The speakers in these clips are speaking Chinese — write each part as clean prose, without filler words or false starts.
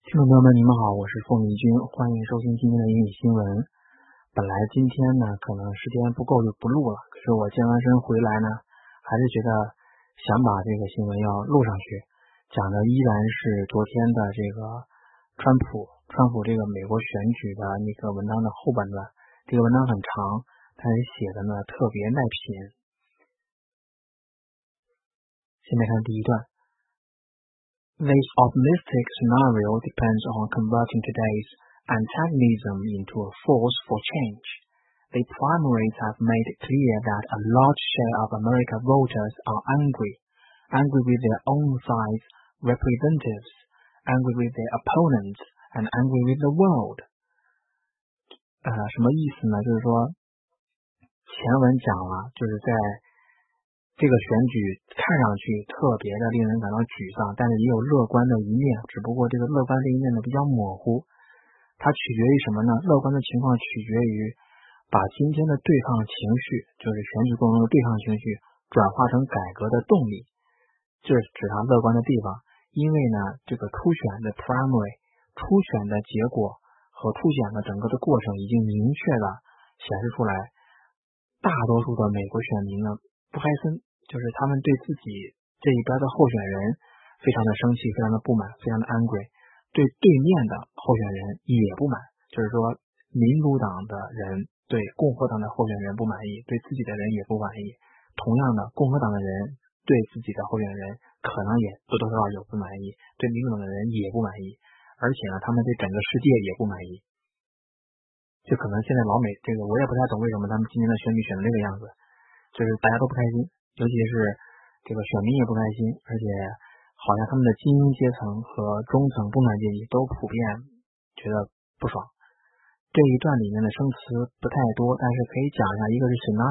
听众朋友们，你们好，我是凤鸣君，欢迎收听今天的英语新闻。本来今天呢，可能时间不够就不录了，可是我健完身回来呢，还是觉得想把这个新闻要录上去，讲的依然是昨天的这个川普这个美国选举的那个文章的后半段。这个文章很长，但是写的呢特别耐品。现在看第一段。This optimistic scenario depends on converting today's antagonism into a force for change. The primaries have made it clear that a large share of American voters are angry with their own side's representatives, angry with their opponents, and angry with the world. 什么意思呢？就是说，前文讲了，就是在这个选举看上去特别的令人感到沮丧，但是也有乐观的一面，只不过这个乐观的一面呢比较模糊。它取决于什么呢？乐观的情况取决于把今天的对抗情绪，就是选举过程中的对抗情绪，转化成改革的动力，这是指它乐观的地方。因为呢，这个初选的 primary 初选的结果和初选的整个的过程已经明确的显示出来，大多数的美国选民呢不开心，就是他们对自己这一边的候选人非常的生气，非常的不满，非常的 angry， 对对面的候选人也不满，就是说民主党的人对共和党的候选人不满意，对自己的人也不满意。同样的，共和党的人对自己的候选人可能也多多少少有不满意，对民主党的人也不满意，而且呢，他们对整个世界也不满意。就可能现在老美这个我也不太懂为什么他们今年的选举选成这个样子，就是大家都不开心，尤其是这个选民也不开心，而且好像他们的精英阶层和中层中产阶级都普遍觉得不爽。这一段里面的生词不太多，但是可以讲一下，一个是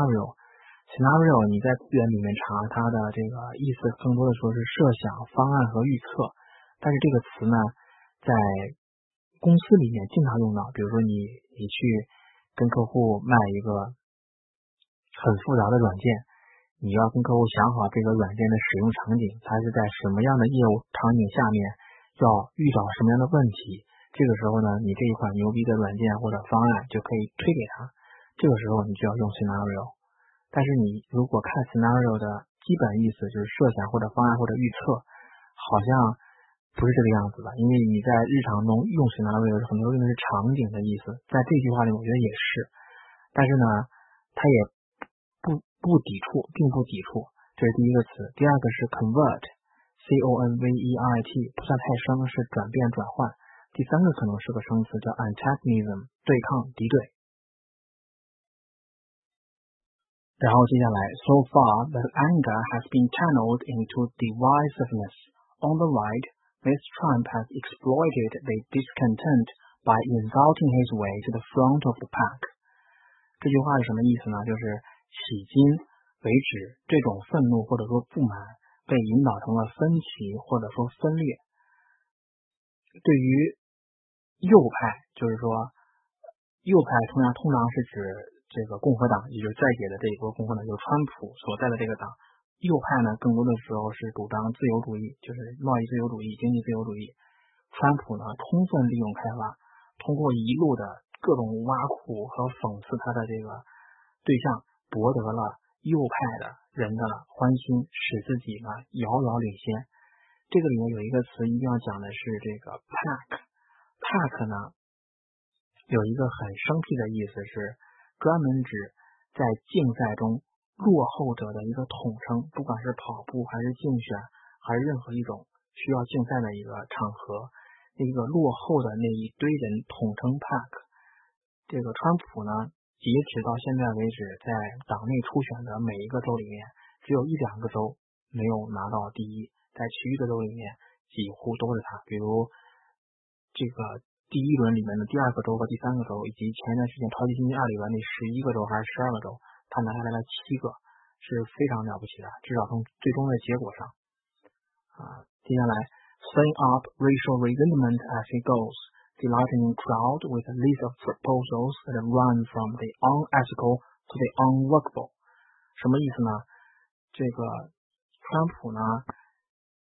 scenario 你在字典里面查它的这个意思更多的说是设想、方案和预测，但是这个词呢在公司里面经常用到，比如说你去跟客户卖一个很复杂的软件，你要跟客户想好这个软件的使用场景，它是在什么样的业务场景下面要遇到什么样的问题，这个时候呢，你这一款牛逼的软件或者方案就可以推给他，这个时候你就要用 scenario。 但是你如果看 scenario 的基本意思就是设想或者方案或者预测，好像不是这个样子的，因为你在日常中用 scenario 很多用的是场景的意思，在这句话里我觉得也是，但是呢它也不抵触，并不抵触，这是第一个词。第二个是 convert C-O-N-V-E-R-T， 不算太生，是转变转换。第三个可能是个生词叫 antagonism， 对抗敌对。然后接下来 so far the anger has been channeled into divisiveness. On the right, Mr. Trump has exploited the discontent by insulting his way to the front of the pack. 这句话是什么意思呢？就是迄今为止，这种愤怒或者说不满被引导成了分歧或者说分裂。对于右派，就是说右派通常是指这个共和党，也就是在野的这一波共和党，就是川普所在的这个党。右派呢，更多的时候是主张自由主义，就是贸易自由主义、经济自由主义。川普呢，充分利用开发，通过一路的各种挖苦和讽刺他的这个对象，博得了右派的人的欢心，使自己呢遥遥领先。这个里面有一个词一定要讲的是这个 pack 呢有一个很生僻的意思，是专门指在竞赛中落后者的一个统称，不管是跑步还是竞选还是任何一种需要竞赛的一个场合，那个落后的那一堆人统称 pack。 这个川普呢截止到现在为止，在党内初选的每一个州里面只有1-2个州没有拿到第一，在其余的州里面几乎都是他，比如这个第一轮里面的第2个州和第3个州，以及前一段时间超级星期2里边那11个州还是12个州，他拿下来了7个，是非常了不起的，至少从最终的结果上。接下来 stirring up racial resentment as he goes, delighting a crowd with a list of proposals that run from the unethical to the unworkable。 什么意思呢？这个川普呢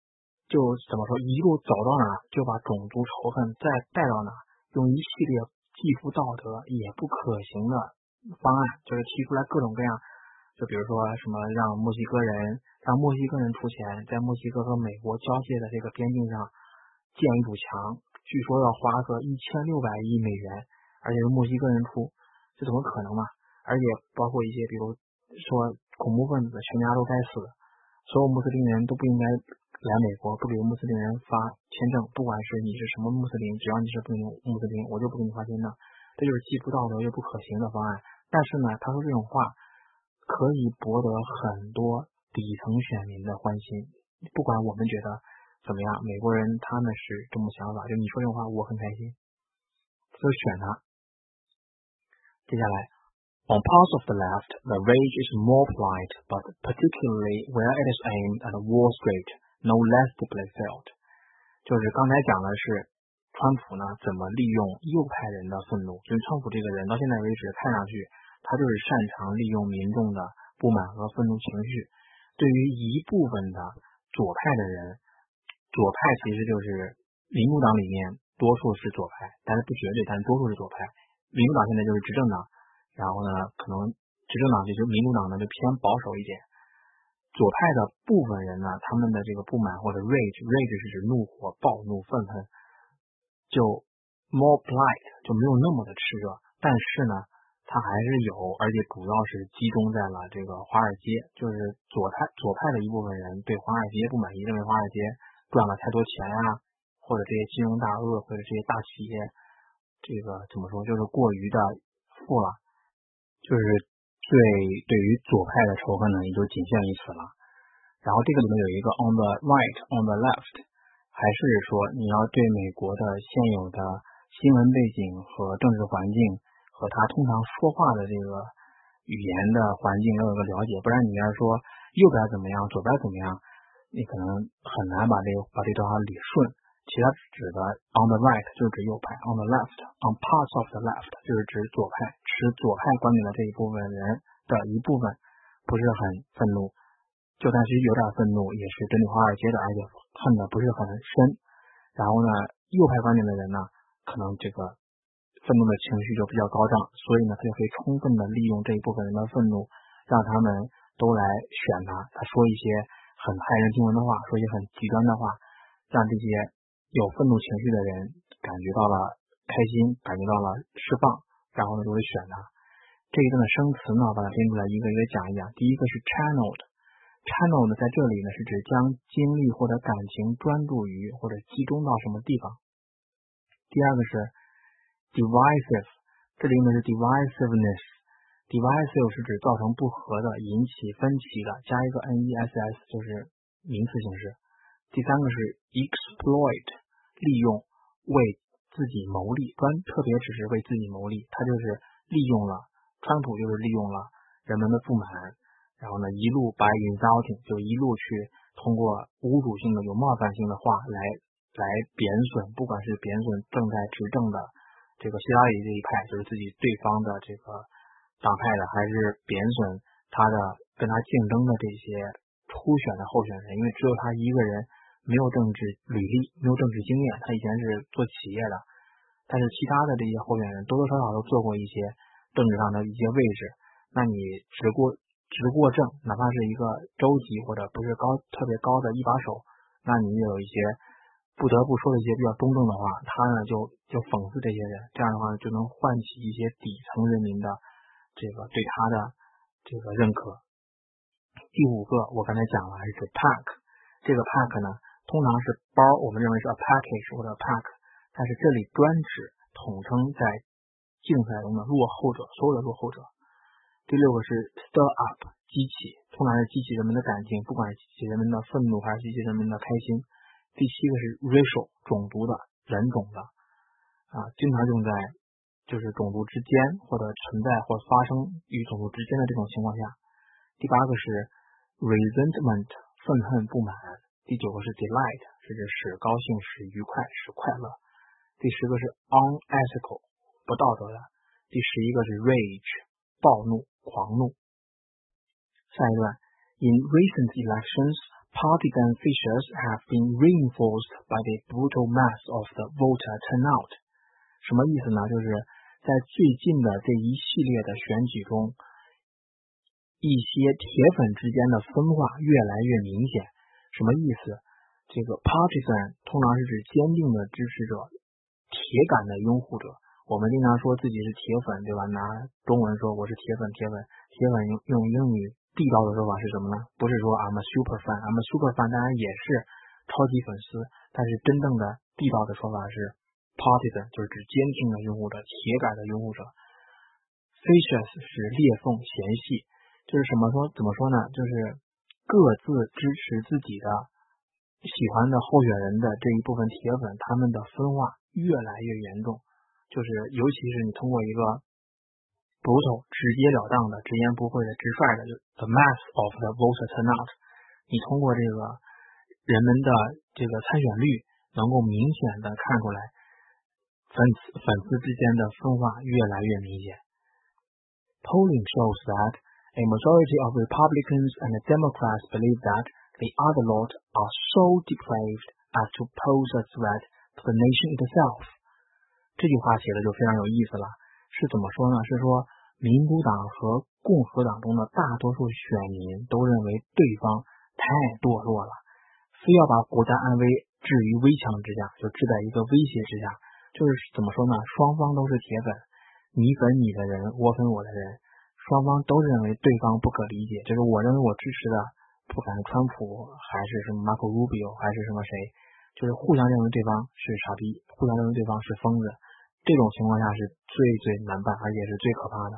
就怎么说，一路走到哪就把种族仇恨再带到哪，用一系列既不道德也不可行的方案，就是提出来各种各样，就比如说什么让墨西哥人出钱，在墨西哥和美国交界的这个边境上建一堵墙，据说要花个$1600亿，而且是墨西哥人出，这怎么可能嘛？而且包括一些比如说恐怖分子全家都该死，所有穆斯林人都不应该来美国，不给穆斯林人发签证，不管是你是什么穆斯林，只要你是不穆斯林，我就不给你发签证。这就是既不道德又不可行的方案。但是呢，他说这种话可以博得很多底层选民的欢心，不管我们觉得怎么样，美国人他们是这么想法，就你说这种话我很开心，就选他。接下来On parts of the left, the rage is more polite, but particularly where it is aimed at Wall Street, no less deeply felt. 就是刚才讲的是川普呢怎么利用右派人的愤怒，就是川普这个人到现在为止看上去他就是擅长利用民众的不满和愤怒情绪。对于一部分的左派的人，左派其实就是民主党里面多数是左派，但是不绝对，但多数是左派。民主党现在就是执政党，然后呢，可能执政党就是民主党呢就偏保守一点。左派的部分人呢，他们的这个不满或者 rage 是指怒火、暴怒、愤恨，就 more polite 就没有那么的炽热，但是呢，它还是有，而且主要是集中在了这个华尔街，就是左派的一部分人对华尔街不满意，认为华尔街赚了太多钱啊，或者这些金融大鳄或者这些大企业，这个怎么说，就是过于的富了。就是对于左派的仇恨呢，也就仅限于此了。然后这个里面有一个 on the right, on the left， 还是说你要对美国的现有的新闻背景和政治环境和他通常说话的这个语言的环境要有个了解，不然你要说右边怎么样，左边怎么样，你可能很难把这段话理顺。其他指的 on the right 就是指右派， on the left, on parts of the left 就是指左派，持左派观点的这一部分人的一部分不是很愤怒，就算是有点愤怒也是针对华尔街的，而且恨的不是很深。然后呢，右派观点的人呢，可能这个愤怒的情绪就比较高涨，所以呢，他就可以充分的利用这一部分人的愤怒，让他们都来选他说一些很骇人听闻的话，说一些很极端的话，让这些有愤怒情绪的人感觉到了开心，感觉到了释放，然后呢就会选他。这一段的生词呢，把它编出来一个一个讲一讲。第一个是 channeled 在这里呢是指将精力或者感情专注于或者集中到什么地方。第二个是 divisive， 这里用的是 divisiveness， divisive 是指造成不和的，引起分歧的，加一个 ness 就是名词形式。第三个是 exploit， 利用，为自己谋利，特别只是为自己谋利，他就是利用了，川普就是利用了人们的不满，然后呢一路by insulting， 就一路去通过侮辱性的有冒犯性的话来贬损，不管是贬损正在执政的这个希拉里这一派，就是自己对方的这个党派的，还是贬损他的跟他竞争的这些初选的候选人，因为只有他一个人没有政治履历，没有政治经验，他以前是做企业的，但是其他的这些候选人多多少少都做过一些政治上的一些位置，那你直过正，哪怕是一个州级或者不是特别高的一把手，那你有一些不得不说的一些比较中正的话，他呢就讽刺这些人，这样的话就能唤起一些底层人民的这个对他的这个认可。第五个我刚才讲了，是指 pack， 这个 pack 呢通常是包，我们认为是 a package 或者 pack， 但是这里专指统称在竞赛中的落后者，所有的落后者。第六个是 stir up， 激起，通常是激起人们的感情，不管是激起人们的愤怒还是激起人们的开心。第七个是 racial， 种族的，人种的，经常用在就是种族之间或者存在或发生于种族之间的这种情况下。第八个是 resentment， 愤恨不满。第九个是 delight， 是指使高兴，使愉快，使快乐。第十个是 unethical， 不道德的。第11个是 rage， 暴怒，狂怒。下一段 In recent elections, partisan features have been reinforced by the brutal mass of the voter turnout. 什么意思呢？就是在最近的这一系列的选举中，一些铁粉之间的分化越来越明显。什么意思？这个 partisan 通常是指坚定的支持者，铁杆的拥护者。我们经常说自己是铁粉，对吧？拿中文说我是铁粉，铁粉用英语地道的说法是什么呢？不是说 I'm a super fan，I'm a super fan 当然也是超级粉丝，但是真正的地道的说法是 partisan， 就是指坚定的拥护者，铁杆的拥护者。Fissures 是裂缝、嫌隙，就是怎么说呢？就是各自支持自己的喜欢的候选人的这一部分铁粉，他们的分化越来越严重。就是尤其是你通过一个 brutal 直截了当的、直言不讳的、直率的，就 the mass of the voter turnout， 你通过这个人们的这个参选率，能够明显的看出来粉丝之间的分化越来越明显。Polling shows that a majority of Republicans and Democrats believe that the other lot are so depraved as to pose a threat to the nation itself。这句话写的就非常有意思了，是怎么说呢？是说民主党和共和党中的大多数选民都认为对方太堕落了，非要把国家安危置于危墙之下，就置在一个威胁之下。就是怎么说呢？双方都是铁粉，你粉你的人，我粉我的人，双方都认为对方不可理解。就是我认为我支持的，不管是川普还是什么 Marco Rubio 还是什么谁，就是互相认为对方是傻逼，互相认为对方是疯子。这种情况下是最难办，而且是最可怕的。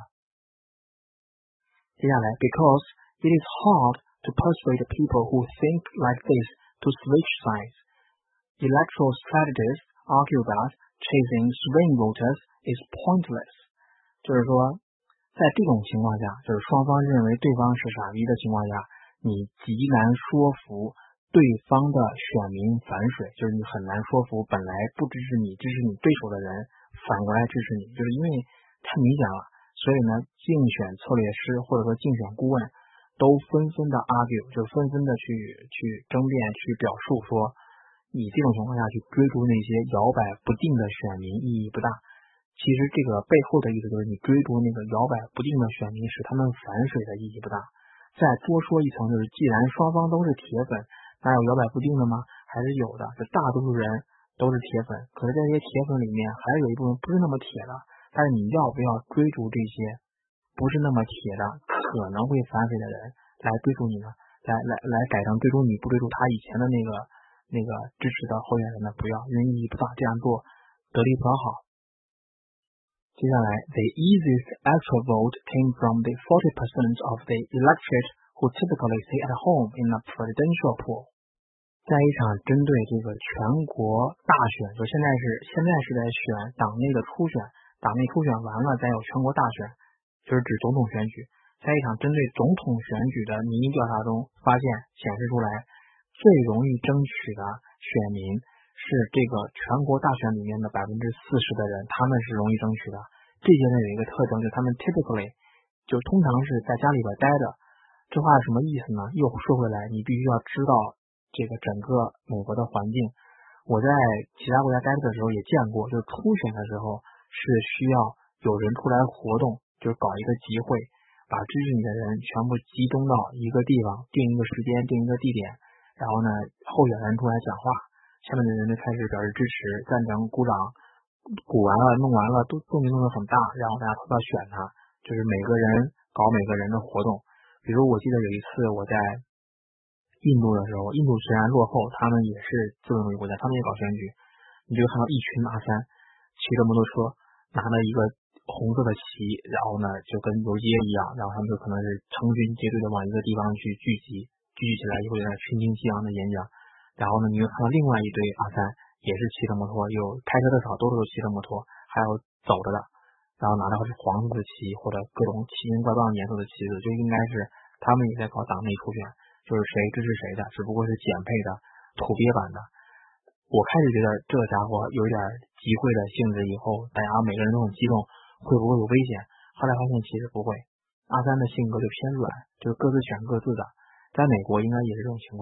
接下来 because it is hard to persuade people who think like this to switch sides. Electoral strategists argue that chasing swing voters is pointless. 就是说在这种情况下，就是双方认为对方是傻逼的情况下，你极难说服对方的选民反水，就是你很难说服本来不支持你对手的人反过来支持你，就是因为太明显了。所以呢，竞选策略师或者说竞选顾问都纷纷的 argue， 就纷纷的去争辩，去表述说，你这种情况下去追逐那些摇摆不定的选民意义不大。其实这个背后的意思就是你追逐那个摇摆不定的选民使他们反水的意义不大。再多说一层，就是既然双方都是铁粉，哪有摇摆不定的吗？还是有的，就大多数人都是铁粉，可是这些铁粉里面还有一部分不是那么铁的，但是你要不要追逐这些不是那么铁的可能会反水的人来追逐你呢？来改成追逐你不追逐他以前的那个支持的候选人呢？不要，因为意义不大，这样做得力不讨好。接下来 the easiest actual vote came from the 40% of the electorate who typically stay at home in a presidential pool。在一场针对这个全国大选，就现在是在选党内的初选，党内初选完了再有全国大选，就是指总统选举。在一场针对总统选举的民意调查中显示出来，最容易争取的选民是这个全国大选里面的40%的人，他们是容易争取的。这些人有一个特征，就是他们 typically 就通常是在家里边待着。这话是什么意思呢？又说回来，你必须要知道这个整个美国的环境。我在其他国家待着的时候也见过，就是初选的时候是需要有人出来活动，就是搞一个集会，把支持你的人全部集中到一个地方，定一个时间，定一个地点，然后呢，候选人出来讲话，下面的人就开始表示支持、赞成、鼓掌，鼓完了、弄完了，都动静弄得很大，然后大家投票选他，就是每个人搞每个人的活动。比如我记得有一次我在印度的时候，印度虽然落后，他们也是资本主义国家，他们也搞选举，你就看到一群阿三骑着摩托车，拿了一个红色的旗，然后呢就跟游街一样，然后他们就可能是成群结队的往一个地方去聚集起来，以后在那群情激昂的演讲。然后呢你又看到另外一堆阿三也是骑着摩托，有开车的少，都是骑着摩托，还有走着的，然后拿的是黄色的旗或者各种奇形怪状颜色的旗子，就应该是他们也在搞党内初选，就是谁支持谁的，只不过是减配的、土鳖版的。我开始觉得这个家伙有点集会的性质，以后大家每个人都很激动，会不会有危险？后来发现其实不会。阿三的性格就偏软，就是各自选各自的。在美国应该也是这种情况，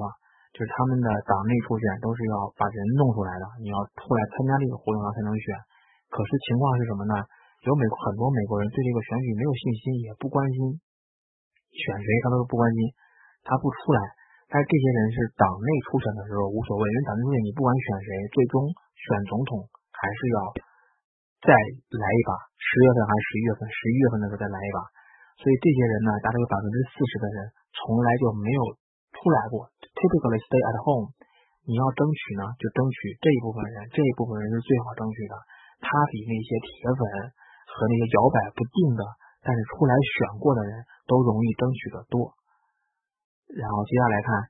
就是他们的党内初选都是要把人弄出来的，你要出来参加这个活动才能选。可是情况是什么呢？有很多美国人对这个选举没有信心，也不关心选谁，他都不关心，他不出来。但是这些人是党内初选的时候无所谓，因为党内初选你不管选谁，最终选总统还是要再来一把，10月份还是11月份，11月份的时候再来一把。所以这些人呢，大概有40%的人从来就没有出来过 ，typically stay at home。你要争取呢，就争取这一部分人，这一部分人是最好争取的，他比那些铁粉和那些摇摆不定的，但是出来选过的人都容易争取的多。然后接下来看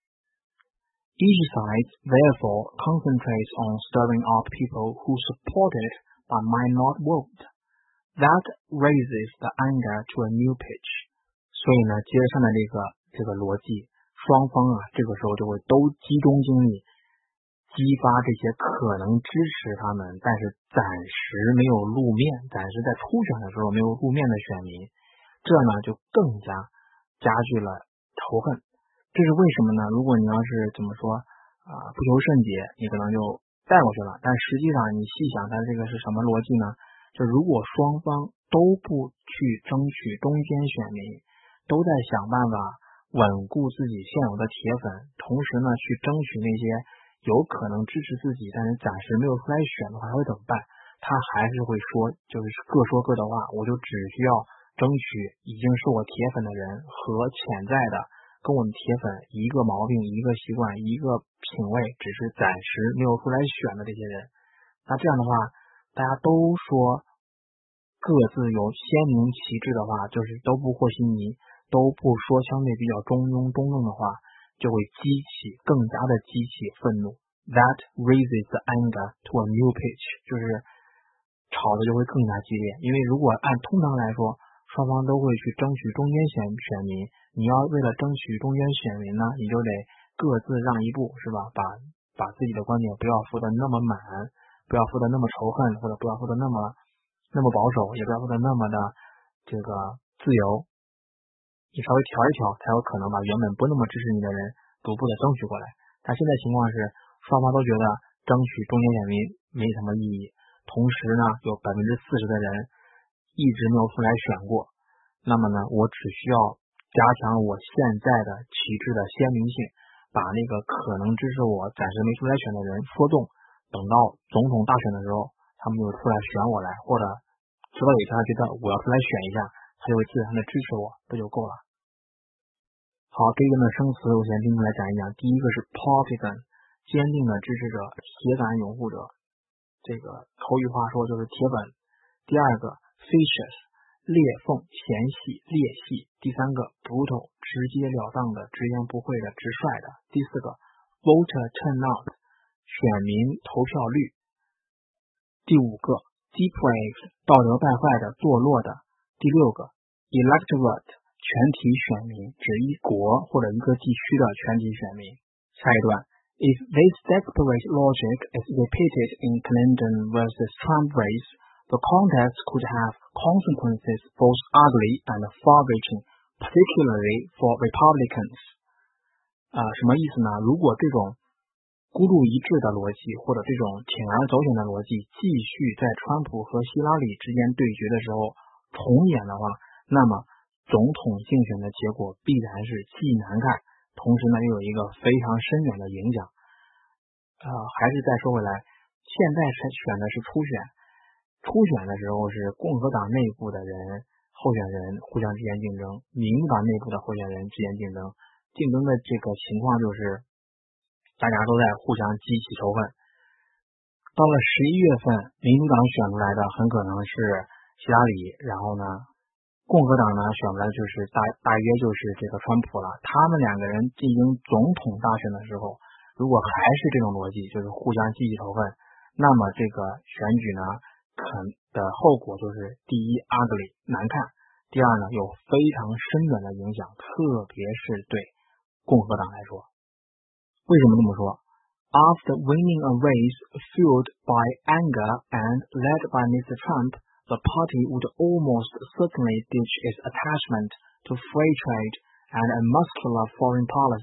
，each side therefore concentrates on stirring up people who support it but might not vote. That raises the anger to a new pitch. 所以呢，接着上的这个逻辑，双方啊，这个时候就会都集中精力，激发这些可能支持他们，但是暂时没有露面，暂时在初选的时候没有露面的选民，这呢就更加加剧了仇恨。这是为什么呢？如果你要是怎么说不求甚解，你可能就带过去了，但实际上你细想它这个是什么逻辑呢？就如果双方都不去争取中间选民，都在想办法稳固自己现有的铁粉，同时呢去争取那些有可能支持自己但是暂时没有出来选的话，他会怎么办？他还是会说，就是各说各的话，我就只需要争取已经是我铁粉的人和潜在的跟我们铁粉一个毛病、一个习惯、一个品味，只是暂时没有出来选的这些人。那这样的话，大家都说各自有鲜明旗帜的话，就是都不和稀泥，都不说相对比较中庸中正的话，就会更加的激起愤怒。That raises the anger to a new pitch， 就是吵的就会更加激烈。因为如果按通常来说，双方都会去争取中间选民，你要为了争取中间选民呢，你就得各自让一步，是吧？把自己的观点不要说的那么满，不要说的那么仇恨，或者不要说的那么保守，也不要说的那么的这个自由。你稍微调一调，才有可能把原本不那么支持你的人逐步的争取过来。但现在情况是，双方都觉得争取中间选民没什么意义，同时呢，有40%的人一直没有出来选过。那么呢，我只需要加强我现在的旗帜的鲜明性，把那个可能支持我暂时没出来选的人说动，等到总统大选的时候，他们就出来选我来，或者直到有一天他觉得我要出来选一下，他就会自然的支持我，这就够了。好，这一段的生词我先拎出来讲一讲。第一个是 partisan， 坚定的支持者、铁杆拥护者，这个口语话说就是铁粉。第二个 vicious， 裂缝、嫌隙、裂隙。第三个 brutal， 直截了当的、直言不讳的、直率的。第四个 voter turnout， 选民投票率。第五个 depraved， 道德败坏的、堕落的。第六个 electorate， 全体选民，指一国或者一个地区的全体选民。下一段 If this desperate logic is repeated in Clinton versus Trump race, the contest could have consequences both ugly and far-reaching, particularly for Republicans. 什么意思呢？如果这种孤注一掷的逻辑或者这种铤而走险的逻辑继续在川普和希拉里之间对决的时候重演的话，那么总统竞选的结果必然是既难看，同时呢又有一个非常深远的影响。还是再说回来，现在选的是初选，初选的时候是共和党内部的人候选人互相之间竞争，民主党内部的候选人之间竞争，竞争的这个情况就是大家都在互相激起仇恨。到了11月份，民主党选出来的很可能是希拉里，然后呢共和党呢选出来就是大约就是这个川普了。他们两个人进行总统大选的时候，如果还是这种逻辑，就是互相激起仇恨，那么这个选举呢的后果就是第一 ugly 难看，第二呢有非常深远的影响，特别是对共和党来说。为什么这么说？ After winning a race fueled by anger and led by Mr. Trump, the party would almost certainly ditch its attachment to free trade and a muscular foreign policy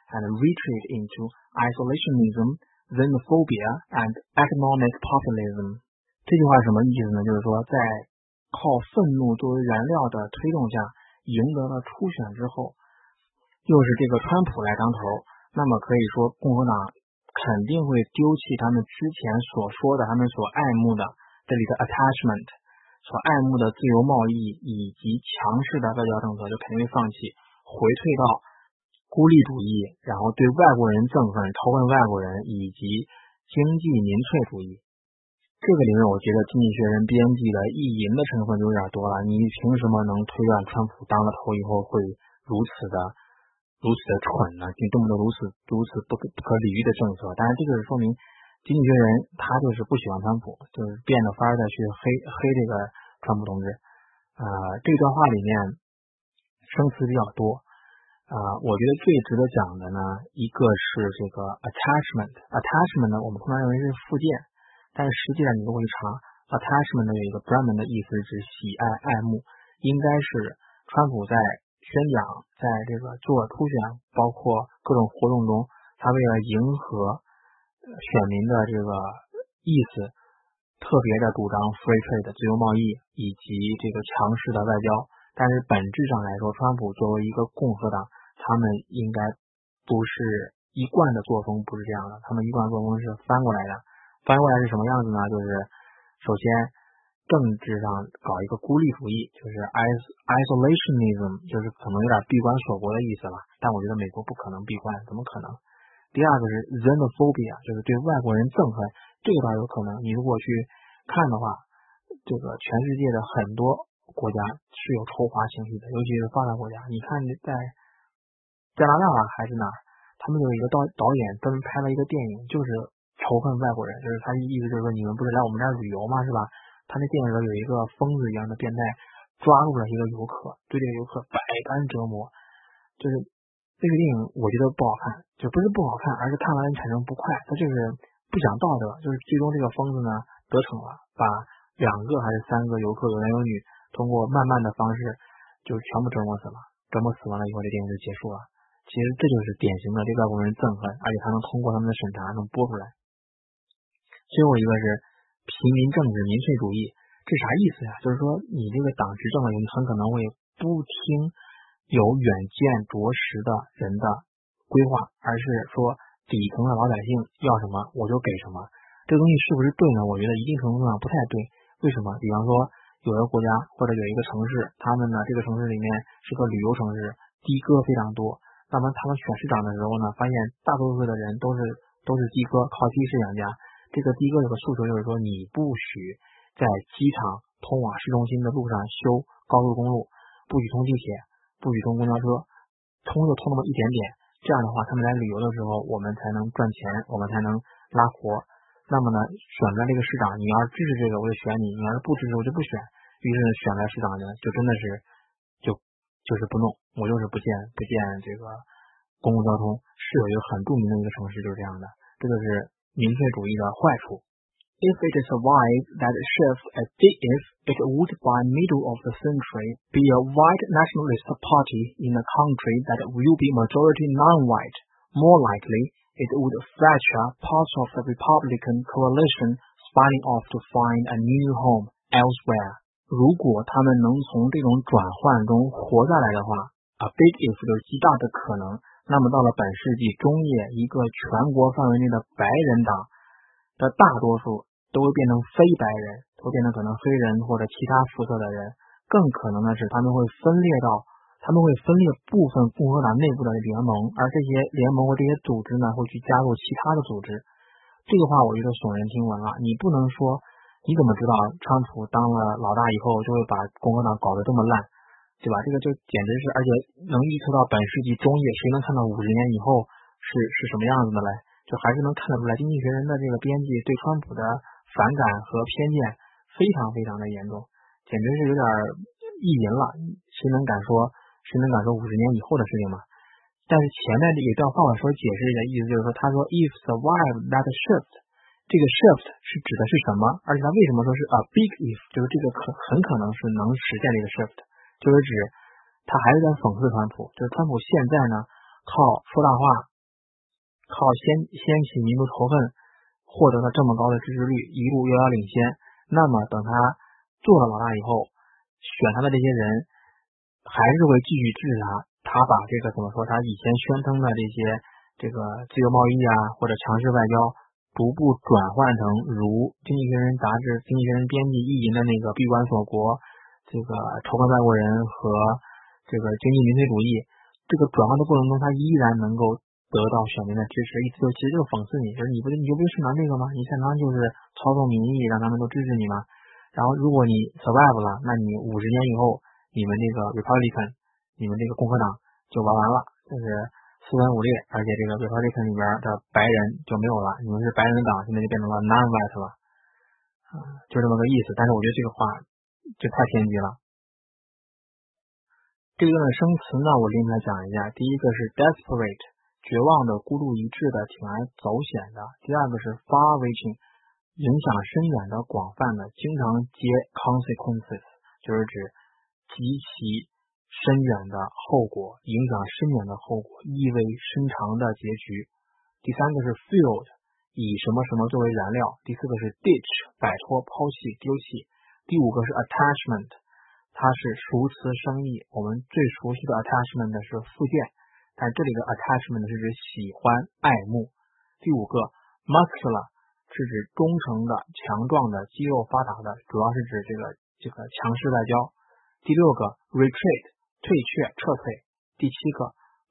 and retreat into isolationism, xenophobia, and economic populism. 这句话什么意思呢？就是说在靠愤怒作为燃料的推动下赢得了初选之后，又是这个川普来当头，那么可以说共和党肯定会丢弃他们之前所说的他们所爱慕的这里的 attachment 所爱慕的自由贸易以及强势的外交政策，就肯定会放弃，回退到孤立主义，然后对外国人憎恨、仇恨外国人以及经济民粹主义。这个里面我觉得经济学人编辑的意淫的成分就有点多了，你凭什么能推断川普当了头以后会如此的蠢呢？就这么多如此不可理喻的政策。但是这个是说明经济学人他就是不喜欢川普，就是变着法儿的去黑这个川普同志。这段话里面生词比较多。我觉得最值得讲的呢，一个是这个 attachment 呢，我们通常认为是附件，但是实际上你如果去查 attachment 有一个专门的意思是指喜爱爱慕，应该是川普在宣讲在这个做初选包括各种活动中，他为了迎合选民的这个意思，特别的主张 free trade 自由贸易以及这个强势的外交。但是本质上来说，川普作为一个共和党，他们应该不是一贯的作风，不是这样的，他们一贯作风是翻过来的。翻过来是什么样子呢？就是首先政治上搞一个孤立主义，就是 isolationism， 就是可能有点闭关锁国的意思了，但我觉得美国不可能闭关，怎么可能？第二个是 xenophobia， 就是对外国人憎恨，这个倒有可能。你如果去看的话，这个全世界的很多国家是有仇华情绪的，尤其是发达国家。你看在加拿大还是哪儿，他们有一个导演专门拍了一个电影，就是仇恨外国人，就是他的意思就是说，你们不是来我们这儿旅游吗？是吧？他那电影里有一个疯子一样的变态抓住了一个游客，对这个游客百般折磨，就是这个电影我觉得不好看，就不是不好看，而是看完产生不快，他就是不讲道德，就是最终这个疯子呢得逞了，把2个还是3个游客有男有女通过慢慢的方式就全部折磨死了，折磨死完了以后这电影就结束了。其实这就是典型的对外国人憎恨，而且他能通过他们的审查能播出来。最后一个是平民政治民粹主义，这啥意思呀？就是说你这个党执政了，你很可能会不听有远见卓识的人的规划，而是说底层的老百姓要什么我就给什么。这个东西是不是对呢？我觉得一定程度上不太对。为什么？比方说有的国家或者有一个城市，他们呢这个城市里面是个旅游城市，的哥非常多，那么他们选市长的时候呢，发现大多数的人都是的哥，靠的士养家。这个的哥有个诉求，就是说你不许在机场通往市中心的路上修高速公路，不许通地铁，不许通公交车，通就通那么一点点。这样的话，他们来旅游的时候，我们才能赚钱，我们才能拉活。那么呢，选出来这个市长，你要是支持这个，我就选你；你要是不支持，我就不选。于是选来市长呢，就真的是就是不弄，我就是不建这个公共交通。是有一个很著名的一个城市就是这样的，这个是民粹主义的坏处。If it survives that shift, as if it would by middle of the century be a white nationalist party in a country that will be majority non-white, more likely it would fracture parts of the Republican coalition, splitting off to find a new home elsewhere. 如果他们能从这种转换中活下来的话， a big if 就是极大的可能，那么到了本世纪中叶，一个全国范围内的白人党的大多数都会变成非白人，都变成可能黑人或者其他肤色的人。更可能的是他们会分裂部分共和党内部的联盟，而这些联盟或这些组织呢会去加入其他的组织。这个话我觉得耸人听闻了，你不能说你怎么知道川普当了老大以后就会把共和党搞得这么烂，对吧？这个就简直是，而且能预测到本世纪中叶，谁能看到50年以后是什么样子的嘞？就还是能看得出来，经济学人的这个编辑对川普的反感和偏见非常非常的严重，简直是有点意淫了。谁能敢说50年以后的事情嘛？但是前面这一段话我说解释一下，意思就是说，他说 if survive that shift， 这个 shift 是指的是什么？而且他为什么说是 a big if， 就是这个很可能是能实现这个 shift， 就是指他还是在讽刺川普，就是川普现在呢靠说大话靠掀起民族仇恨获得了这么高的支持率，一路遥遥领先。那么等他做了老大以后，选他的这些人还是会继续支持他，他把这个怎么说，他以前宣称的这个自由贸易啊或者强势外交逐步转换成如经济学人杂志经济学人编辑意淫的那个闭关锁国，这个仇恨外国人和这个经济民粹主义，这个转换的过程中他依然能够得到选民的支持，意思其实就是讽刺你，就是你不是擅长这个吗？你擅长就是操纵民意让他们都支持你吗？然后如果你 survive 了，那你50年以后你们这个 Republican 你们这个共和党就完了，就是四分五裂，而且这个 Republican 里边的白人就没有了，你们是白人党，现在就变成了 non-white 了，就这么个意思。但是我觉得这个话就太偏激了。这个的生词呢，我给你们来讲一下。第一个是 desperate， 绝望的、孤注一掷的、铤而走险的。第二个是 far-reaching， 影响深远的、广泛的，经常接 consequences， 就是指极其深远的后果，影响深远的后果，意味深长的结局。第三个是 filled， 以什么什么作为燃料。第四个是 ditch， 摆脱、抛弃、丢弃。第五个是 attachment， 它是熟词生义，我们最熟悉的 attachment 是附件，但这里的 attachment 是指喜欢、爱慕。第五个 muscular 是指忠诚的、强壮的、肌肉发达的，主要是指这个强势外交。第六个 retreat 退却、撤退。第七个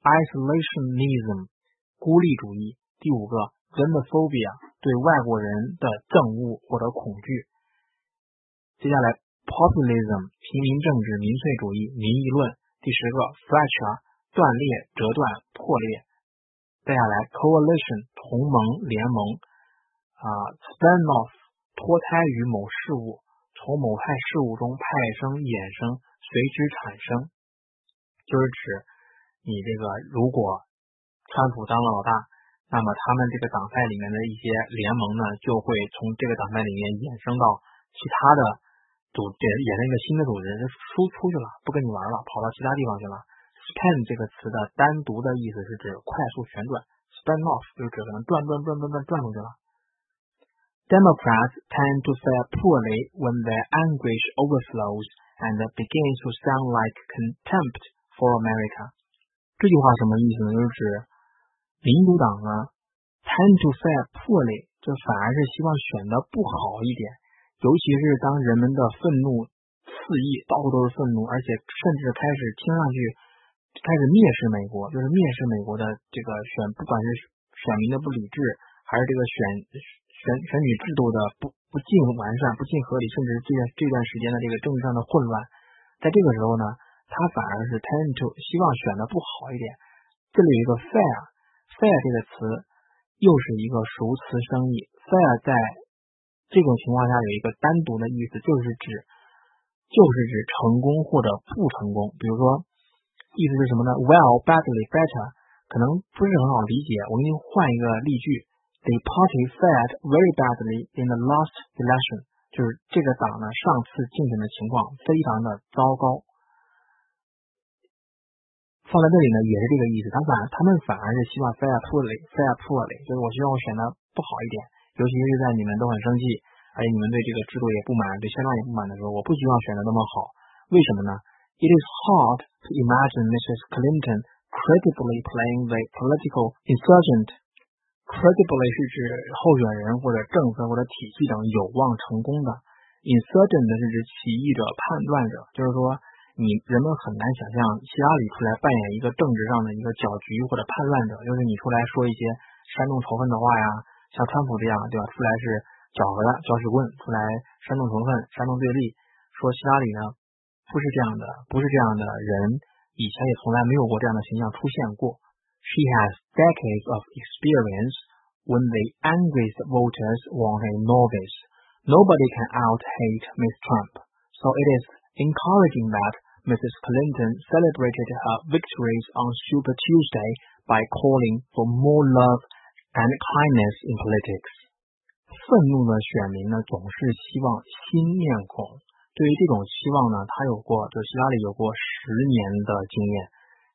isolationism 孤立主义。第五个 xenophobia 对外国人的憎恶或者恐惧。接下来populism 平民政治、民粹主义、民意论。第10个 fracture 断裂、折断、破裂。再下来 coalition 同盟、联盟。spin off 脱胎于某事物，从某派事物中派生、衍生、随之产生，就是指你这个如果川普当了老大，那么他们这个党派里面的一些联盟呢，就会从这个党派里面衍生到其他的衍生一个新的组织，就出去了，不跟你玩了，跑到其他地方去了。spin 这个词的单独的意思是指快速旋转， spin off 就是指可能转出去了。Democrats tend to fare poorly when their anguish overflows and begins to sound like contempt for America. 这句话什么意思呢？就是指民主党呢 tend to fare poorly， 就反而是希望选的不好一点，尤其是当人们的愤怒肆意，到处都是愤怒，而且甚至开始听上去开始蔑视美国，就是蔑视美国的这个不管是选民的不理智，还是这个选举制度的不尽完善、不尽合理，甚至这段时间的这个政治上的混乱，在这个时候呢，他反而是 tend to 希望选的不好一点。这里有一个 fair 这个词又是一个熟词生义， fair 在这种情况下有一个单独的意思，就是指成功或者不成功。比如说意思是什么呢？ well, badly, better 可能不是很好理解，我给你换一个例句。The party fared very badly in the last election， 就是这个党呢上次竞选的情况非常的糟糕。放在这里呢也是这个意思，他们反而是希望 fare poorly， 就是我希望我选的不好一点，尤其是在你们都很生气，而且你们对这个制度也不满，对现状也不满的时候，我不希望选的那么好。为什么呢？ It is hard to imagine Mrs. Clinton credibly playing the political insurgent。Credibly 是指候选人或者政策或者体系等有望成功的， insurgent 是指起义者、叛乱者，就是说人们很难想象希拉里出来扮演一个政治上的一个搅局或者叛乱者，就是你出来说一些煽动仇恨的话呀，像川普这样，对吧？出来是搅和的搅屎棍，出来煽动仇恨、煽动对立，说希拉里呢不是这样的人，以前也从来没有过这样的形象出现过。She has decades of experience when the angriest voters want a novice. Nobody can out-hate Ms. Trump, so it is encouraging that Mrs. Clinton celebrated her victories on Super Tuesday by calling for more love and kindness in politics. 愤怒的选民呢，总是希望新面孔。对于这种期望呢，就希拉里有过10年的经验。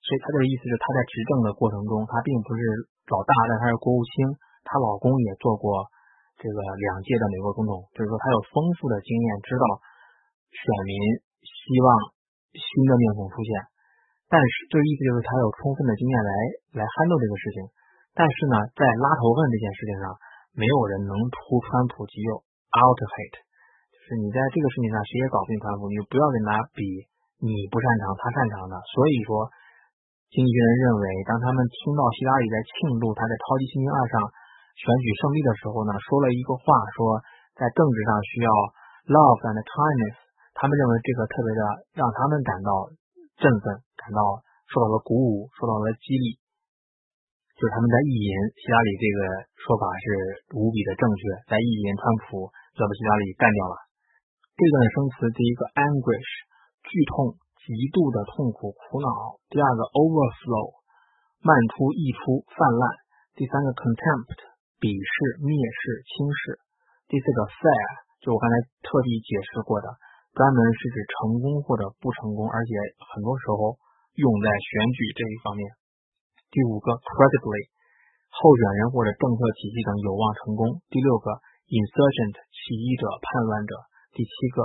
所以他这个意思是他在执政的过程中，他并不是老大，但他是国务卿，她老公也做过这个2届的美国总统，就是说他有丰富的经验，知道选民希望新的面孔出现。但是这个意思就是他有充分的经验来handle这个事情。但是呢，在拉仇恨这件事情上，没有人能出川普即有 out hate， 就是你在这个事情上谁也搞不定川普，你就不要跟他比你不擅长他擅长的。所以说经济学人认为，当他们听到希拉里在庆祝他在超级星期二上选举胜利的时候呢，说了一个话，说在政治上需要 love and kindness， 他们认为这个特别的让他们感到振奋，感到受到了鼓舞，受到了激励。就是他们在意淫希拉里这个说法是无比的正确，在意淫川普要把希拉里干掉了。这段生词，第一个 anguish 剧痛，极度的痛苦苦恼；第二个 overflow 漫出溢出泛滥；第三个 contempt 鄙视蔑视轻视；第四个 fair 就我刚才特地解释过的，专门是指成功或者不成功，而且很多时候用在选举这一方面。第五个 credibly 候选人或者政策体系等有望成功。第六个 insurgent 起义者叛乱者。第七个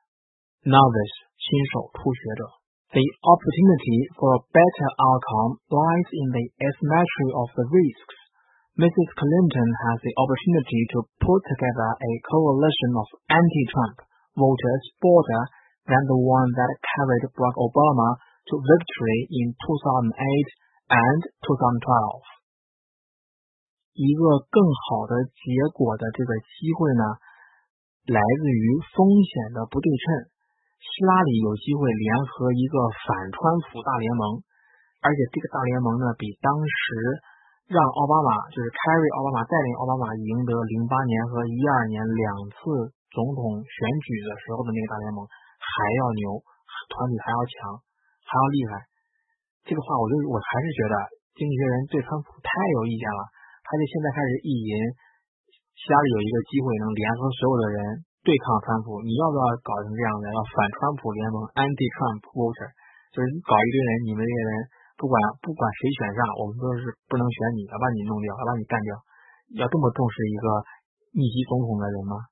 novice 新手初学者。The opportunity for a better outcome lies in the asymmetry of the risks. Mrs. Clinton has the opportunity to put together a coalition of anti-Trump voters broader than the one that carried Barack Obama to victory in 2008 and 2012. 一个更好的结果的这个机会呢，来自于风险的不对称。希拉里有机会联合一个反川普大联盟，而且这个大联盟呢，比当时让奥巴马就是 carry 奥巴马带领奥巴马赢得08年和12年2次总统选举的时候的那个大联盟还要牛，团体还要强，还要厉害。这个话我还是觉得经济学人对川普太有意见了，他就现在开始意淫希拉里有一个机会能联合所有的人对抗川普，你要不要搞成这样的，要反川普联盟 anti-Trump voter， 就是搞一堆人，你们这些人不管谁选上，我们都是不能选你，要把你弄掉，要把你干掉，要这么重视一个逆袭总统的人吗？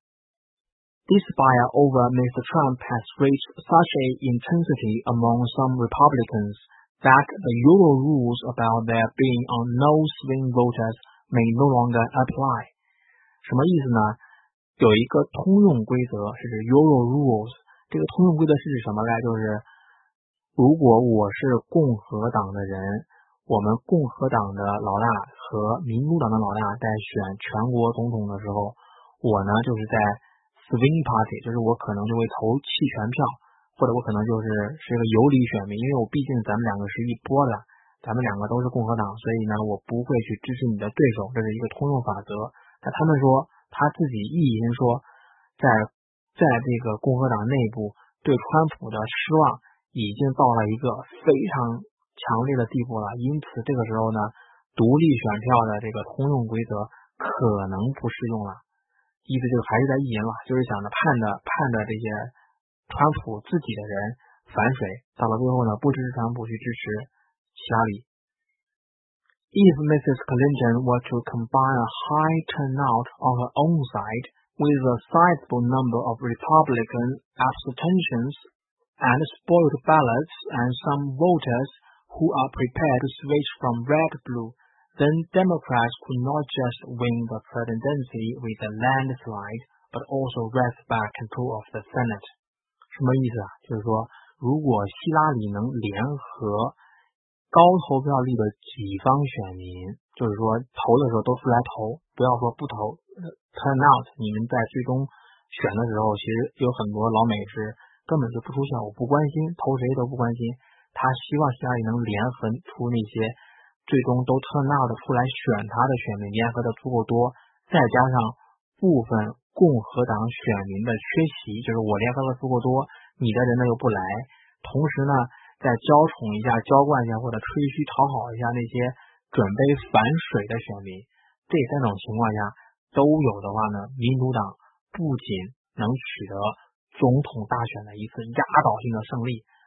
This fire over Mr. Trump has reached such a intensity among some Republicans that the usual rules about there being no swing voters may no longer apply. 什么意思呢？有一个通用规则是指 usual rules， 这个通用规则是指什么呢？就是如果我是共和党的人，我们共和党的老大和民主党的老大在选全国总统的时候，我呢就是在 swing party， 就是我可能就会投弃权票，或者我可能是一个游离选民，因为我毕竟咱们两个是一波的，咱们两个都是共和党，所以呢我不会去支持你的对手，这是一个通用法则。但他们说他自己意淫说在这个共和党内部对川普的失望已经到了一个非常强烈的地步了，因此这个时候呢独立选票的这个通用规则可能不适用了，意思就是还是在意淫了，就是想着盼着这些川普自己的人反水，到了最后呢不支持川普，去支持希拉里。If Mrs. Clinton were to combine a high turnout on her own side with a sizable number of Republican abstentions and spoiled ballots and some voters who are prepared to switch from red-blue, then Democrats could not just win the presidency with a landslide, but also wrest back control of the Senate. 什么意思啊？就是说，如果希拉里能联合高投票率的几方选民，就是说投的时候都出来投，不要说不投 turn out， 你们在最终选的时候，其实有很多老美是根本就不出现，我不关心，投谁都不关心，他希望希拉里能联合出那些最终都 turn out 出来选他的选民，联合的足够多，再加上部分共和党选民的缺席，就是我联合的足够多，你的人呢又不来，同时呢再娇宠一下娇惯一下或者吹嘘讨好一下那些准备反水的选民，这三种情况下都有的话呢，民主党不仅能取得总统大选的一次压倒性的胜利，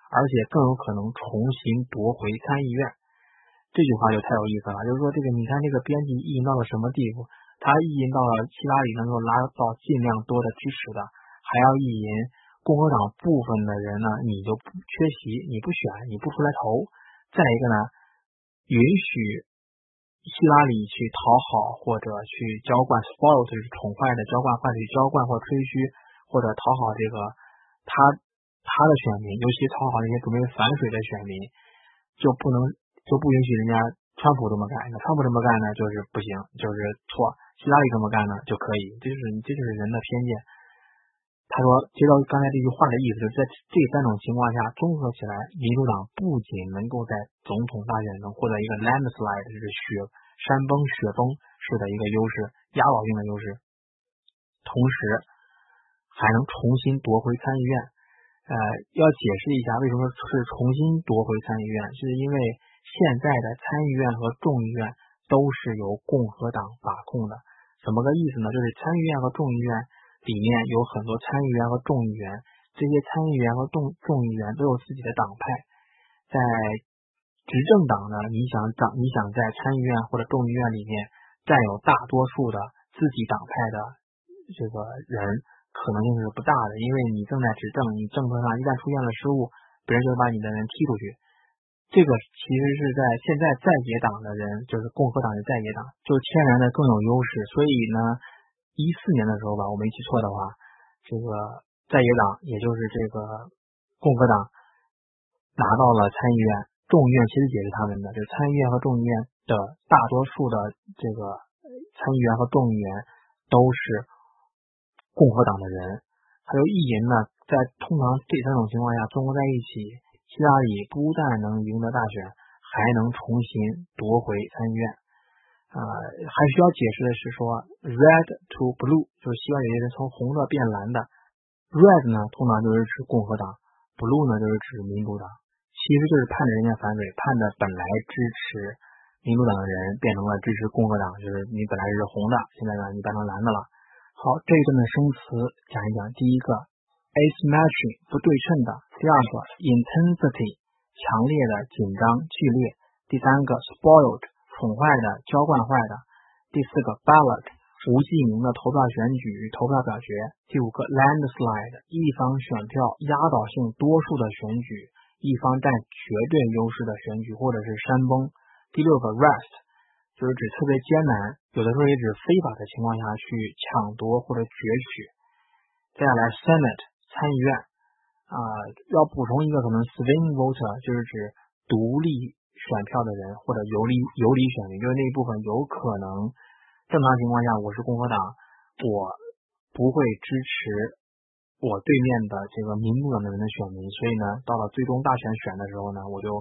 而且更有可能重新夺回参议院。这句话就太有意思了，就是说你看这个编辑意淫到了什么地步？他意淫到了希拉里能够拉到尽量多的支持的，还要意淫共和党部分的人呢，你就不缺席，你不选，你不出来投。再一个呢，允许希拉里去讨好或者去浇灌 spoil 就是宠坏的浇灌，或者去浇灌或吹嘘或者讨好这个他的选民，尤其讨好那些准备反水的选民，就不允许人家川普这么干。那川普这么干呢，就是不行，就是错。希拉里这么干呢就可以，这就是人的偏见。他说，接到刚才这句话的意思，就是在这三种情况下综合起来，民主党不仅能够在总统大选中获得一个 landslide， 就是山崩雪崩式的一个优势，压倒性的优势，同时还能重新夺回参议院。要解释一下为什么是重新夺回参议院，是因为现在的参议院和众议院都是由共和党把控的。什么个意思呢？就是参议院和众议院里面有很多参议员和众议员，这些参议员和众议员都有自己的党派。在执政党呢，你想在参议院或者众议院里面占有大多数的自己党派的这个人，可能性是不大的，因为你正在执政，你政策上一旦出现了失误，别人就会把你的人踢出去。这个其实是在现在在野党的人，就是共和党的在野党，就天然的更有优势。所以呢，14年的时候吧，我没记错的话，这个在野党，也就是这个共和党拿到了参议院，众议院其实也是他们的，就是参议院和众议院的大多数的这个参议员和众议员都是共和党的人。还有意淫呢，在通常这三种情况下综合在一起，希拉里不但能赢得大选，还能重新夺回参议院。还需要解释的是说 red to blue 就是希望有些人从红的变蓝的。 red 呢通常就是指共和党， blue 呢就是指民主党，其实就是盼着人家反水，盼着本来支持民主党的人变成了支持共和党，就是你本来是红的，现在呢你变成蓝的了。好，这一段的生词讲一讲。第一个 asymmetry 不对称的，第二个 intensity 强烈的紧张剧烈，第三个 spoiled 宠坏的浇灌坏的，第四个 ballot 无记名的投票选举投票表决，第五个 landslide 一方选票压倒性多数的选举，一方占绝对优势的选举或者是山崩，第六个 rest 就是指特别艰难，有的时候也指非法的情况下去抢夺或者攫取。再来 Senate 参议院要补充一个可能 swing voter 就是指独立选票的人或者游离选民，就是那一部分有可能正常情况下我是共和党，我不会支持我对面的这个民主党的人的选民，所以呢到了最终大选选的时候呢，我就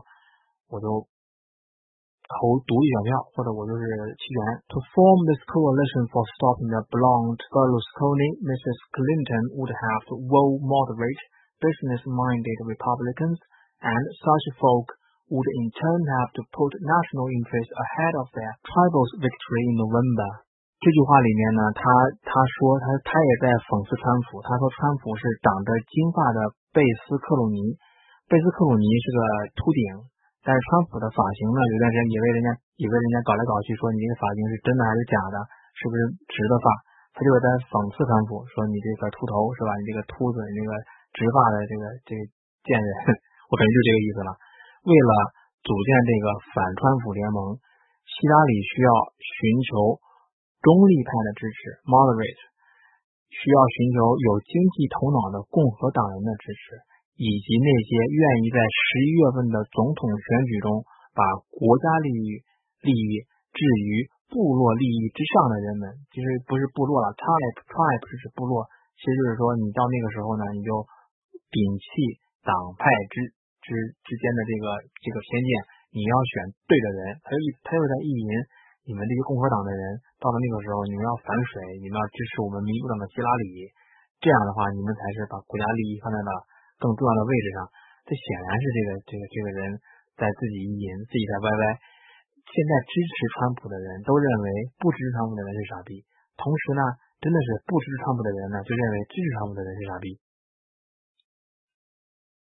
投独立选票，或者我就是弃权。To form this coalition for stopping the blonde Berlusconi, Mrs. Clinton would have to woo moderate, business-minded Republicans, and such folk would in turn have to put national interests ahead of their tribal's victory in November. 这句话里面呢，他说他也在讽刺川普，他说川普是长着金发的贝斯克鲁尼，贝斯克鲁尼是个秃顶。但是川普的发型呢，有段时间也被人家搞来搞去，说你这个发型是真的还是假的，是不是直的发？他就是在讽刺川普，说你这个秃头是吧？你这个秃子，你这个直发的这个贱人，我感觉就这个意思了。为了组建这个反川普联盟，希拉里需要寻求中立派的支持 moderate， 需要寻求有经济头脑的共和党人的支持，以及那些愿意在11月份的总统选举中把国家利益置于部落利益之上的人们。其实不是部落了， tribe 是指部落，其实就是说你到那个时候呢，你就摒弃党派之间的这个偏见，你要选对的人。他又在意淫你们这些共和党的人，到了那个时候你们要反水，你们要支持我们民主党的希拉里，这样的话你们才是把国家利益放在了更重要的位置上。这显然是这个人在自己意淫，自己在歪歪。现在支持川普的人都认为不支持川普的人是傻逼，同时呢，真的是不支持川普的人呢，就认为支持川普的人是傻逼。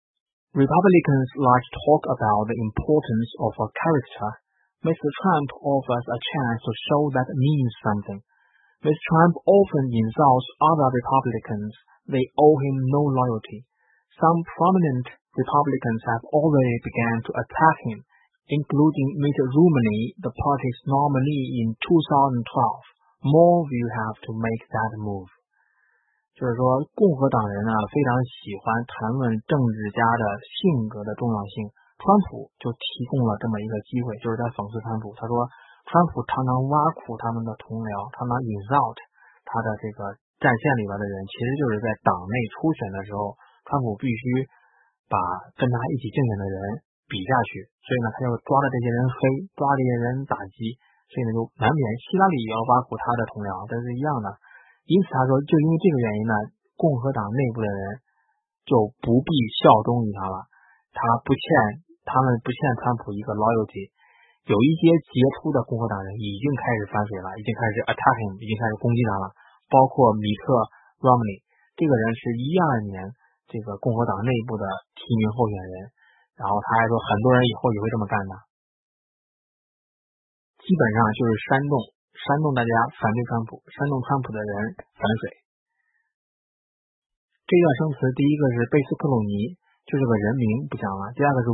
Republicans like to talk about the importance of a character. Mr. Trump offers a chance to show that means something. Mr. Trump often insults other Republicans. They owe him no loyalty. Some prominent Republicans have already begun to attack him, including Mitt Romney, the party's nominee in 2012. More will have to make that move. 就是说，共和党人呢非常喜欢谈论政治家的性格的重要性。川普就提供了这么一个机会，就是在讽刺川普。他说，川普常常挖苦他们的同僚，常常 insult 他的这个战线里边的人，其实就是在党内初选的时候，川普必须把跟他一起竞选的人比下去，所以呢，他就抓了这些人黑，抓这些人打击，所以呢，就难免希拉里也要挖苦他的同僚，这是一样的。因此他说，就因为这个原因呢，共和党内部的人就不必效忠于他了，他们不欠川普一个 loyalty。有一些杰出的共和党人已经开始反水了，已经开始 attack him， 已经开始攻击他了，包括米特 Romney， 这个人是2012年这个共和党内部的提名候选人，然后他还说很多人以后也会这么干的，基本上就是煽动大家反对川普，煽动川普的人反水。这段生词第一个是贝斯克鲁尼，就是个人名不讲了，第二个是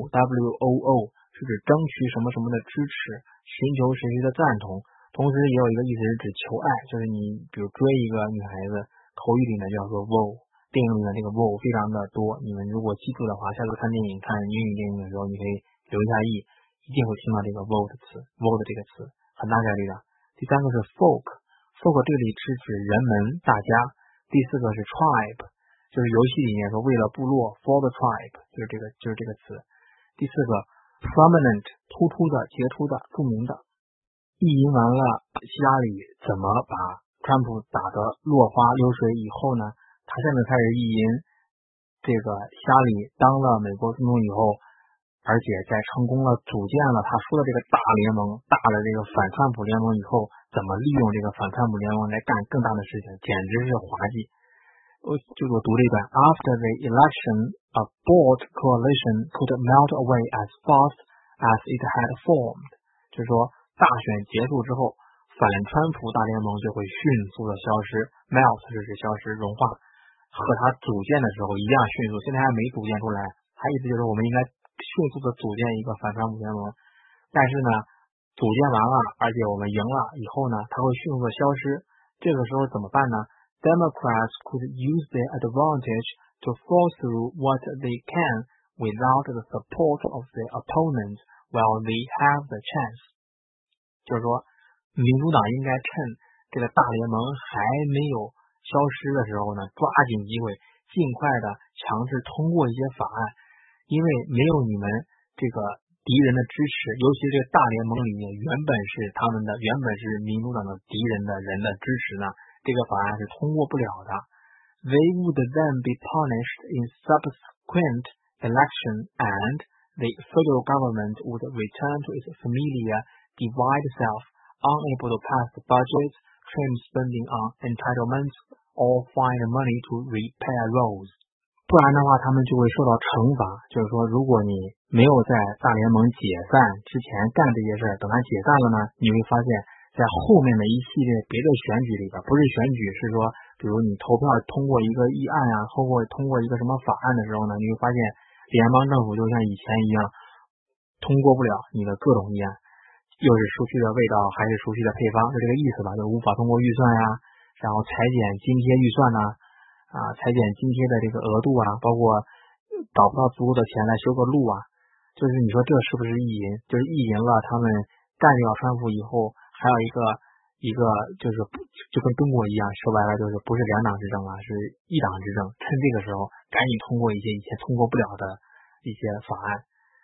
WOO， 是指争取什么什么的支持，寻求谁的赞同，同时也有一个意思是指求爱，就是你比如追一个女孩子，口语里呢叫做 WOO， 电影里呢这个 WOO 非常的多，你们如果记住的话，下次看电影看英语电影的时候，你可以留一下意，一定会听到这个 WOO 的词 ，WOO 的这个词很大概率的。第三个是 folk， 这里是指人们大家。第四个是 tribe， 就是游戏里面说为了部落 for the tribe， 就是这个词。第四个 prominent， 突出的、杰出的、著名的。意淫完了希拉里怎么把川普打得落花流水以后呢，他现在开始意淫这个希拉里当了美国总统以后，而且在成功了组建了他说的这个大联盟，大的这个反川普联盟以后，怎么利用这个反川普联盟来干更大的事情，简直是滑稽。就是我读这段 After the election, a broad coalition could melt away as fast as it had formed， 就是说大选结束之后，反川普大联盟就会迅速的消失， melt 是指消失融化，和它组建的时候一样迅速，现在还没组建出来，它意思就是我们应该迅速的组建一个反川普联盟，但是呢组建完了，而且我们赢了以后呢，它会迅速的消失，这个时候怎么办呢？ Democrats could use their advantage to force through what they can without the support of their opponents while they have the chance， 就是说民主党应该趁这个大联盟还没有消失的时候呢，抓紧机会尽快的强制通过一些法案，因为没有你们这个敌人的支持，尤其这个大联盟里面原本是民主党的敌人的人的支持呢，这个法案是通过不了的。 They would then be punished in subsequent election and the federal government would return to its familiar divide self, unable to pass the budget, trim spending on entitlements, or find money to repair roads。不然的话他们就会受到惩罚，就是说如果你没有在大联盟解散之前干这些事，等它解散了呢，你会发现在后面的一系列别的选举里边，不是选举，是说比如你投票通过一个议案啊，通过一个什么法案的时候呢，你会发现联邦政府就像以前一样通过不了你的各种议案，又是熟悉的味道还是熟悉的配方，就这个意思吧，就无法通过预算呀，然后裁减津贴预算呐，裁减津贴的这个额度啊，包括找不到足够的钱来修个路啊，就是你说这是不是意淫？就是意淫了他们干掉川普以后，还有一个就是就跟中国一样，说白了就是不是两党执政啊，是一党执政，趁这个时候赶紧通过一些以前通过不了的一些法案。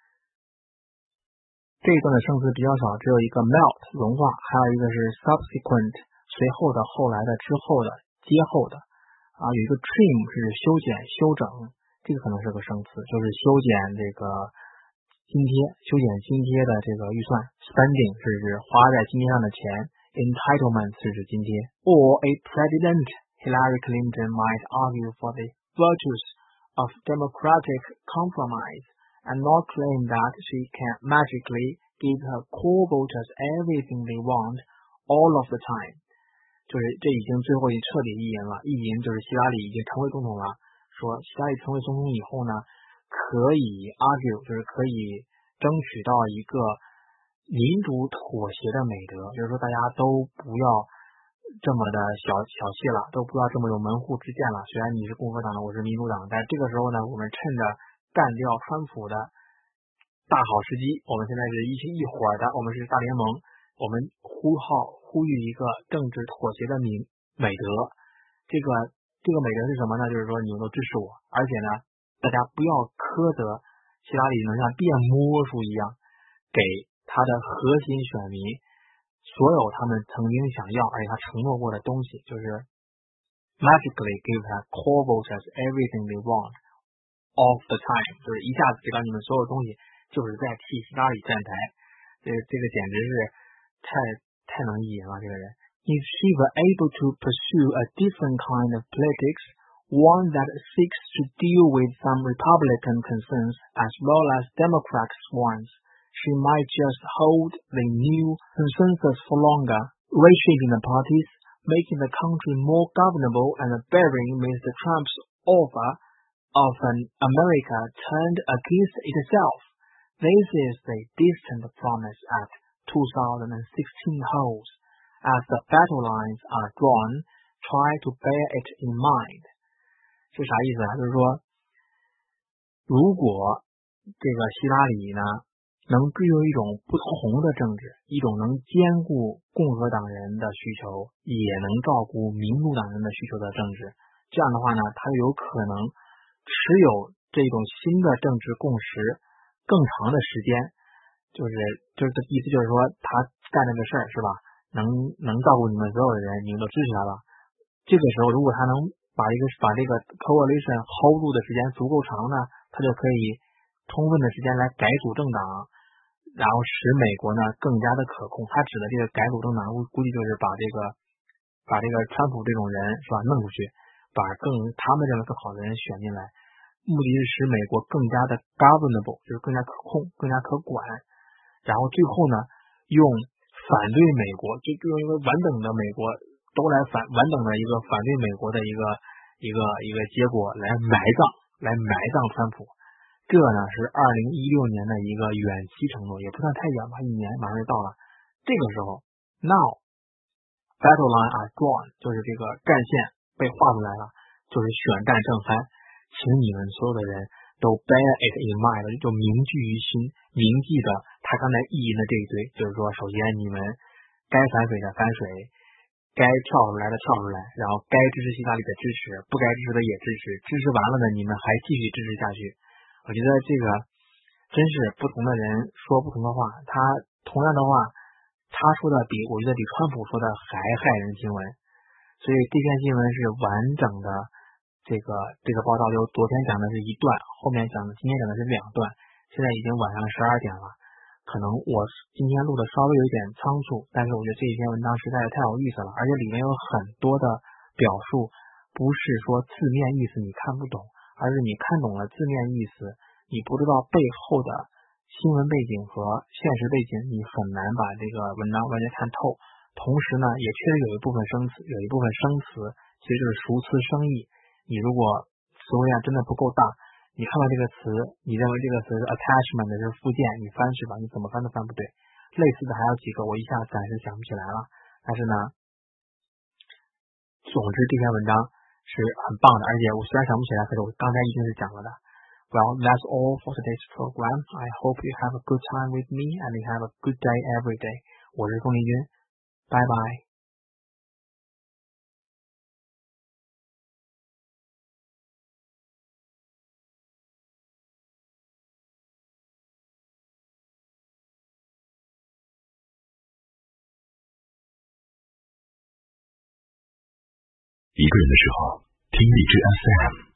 这一段的生词比较少，只有一个 melt 融化，还有一个是 subsequent 随后的、后来的、之后的、接后的。有一个 trim 是修剪、修整，这个可能是个生词，就是修剪这个津贴，修剪津贴的这个预算。Spending 是指花在津贴上的钱。Entitlement 是指津贴。Or a President Hillary Clinton might argue for the virtues of democratic compromise and not claim that she can magically give her core voters everything they want all of the time. 就是这已经最后彻底意淫了，意淫就是希拉里已经成为总统了，说希拉里成为总统以后呢，可以 argue 就是可以争取到一个民主妥协的美德，就是说大家都不要这么的小气了，都不要这么有门户之见了。虽然你是共和党的，我是民主党，但这个时候呢，我们趁着干掉川普的大好时机，我们现在是一伙的，我们是大联盟，我们呼吁一个政治妥协的美德。这个美德是什么呢？就是说你们都支持我，而且呢，大家不要苛责希拉里能像变魔术一样给他的核心选民所有他们曾经想要而且他承诺过的东西，就是 magically give her core voters everything they want all the time， 就是一下子给到你们所有东西，就是在替希拉里站台。这个简直是太能意淫了，这个人。If she were able to pursue a different kind of politics, one that seeks to deal with some Republican concerns as well as Democrats' ones, she might just hold the new consensus for longer, reshaping the parties, making the country more governable and bearing Mr. Trump's offer of an America turned against itself. This is the distant promise at 2016 holds. As the battle lines are drawn, try to bear it in mind. 是啥意思啊？就是说，如果这个希拉里呢，能追求一种不同的政治，一种能兼顾共和党人的需求，也能照顾民主党人的需求的政治，这样的话呢，他就有可能持有这种新的政治共识更长的时间。就是意思就是说，他干这个事儿是吧？能照顾你们所有的人，你们都支持他了。这个时候，如果他能把这个 coalition hold 住的时间足够长呢，他就可以充分的时间来改组政党，然后使美国呢更加的可控。他指的这个改组政党，估计就是把这个川普这种人是吧弄出去，把他们认为更好的人选进来，目的是使美国更加的 governable， 就是更加可控、更加可管。然后最后呢，用反对美国，就用一个完整的美国都来完整的一个反对美国的一个结果来埋葬川普。这呢是2016年的一个远期承诺，也不算太远吧，1年马上就到了。这个时候 now battle line are drawn， 就是这个战线被画出来了，就是选战正酣，请你们所有的人都 bear it in mind， 就铭记于心，铭记着他刚才意淫的这一堆，就是说，首先你们该反水的反水，该跳出来的跳出来，然后该支持希拉里的支持，不该支持的也支持，支持完了呢，你们还继续支持下去。我觉得这个真是不同的人说不同的话，他同样的话，他说的我觉得比川普说的还骇人听闻。所以这篇新闻是完整的。这个报道就昨天讲的是一段，后面今天讲的是2段，现在已经晚上12点了。可能我今天录的稍微有点仓促，但是我觉得这一篇文章实在是太有意思了，而且里面有很多的表述，不是说字面意思你看不懂，而是你看懂了字面意思，你不知道背后的新闻背景和现实背景，你很难把这个文章完全看透。同时呢，也确实有一部分生词其实就是熟词生义。你如果词汇量真的不够大，你看到这个词，你认为这个词是 attachment 是附件，你翻是吧？你怎么翻都翻不对。类似的还有几个，我一下暂时想不起来了。但是呢，总之这篇文章是很棒的，而且我虽然想不起来，可是我刚才一定是讲了的。Well, that's all for today's program. I hope you have a good time with me and you have a good day every day. 我是龚立军，拜拜。 一个人的时候，听荔枝 FM。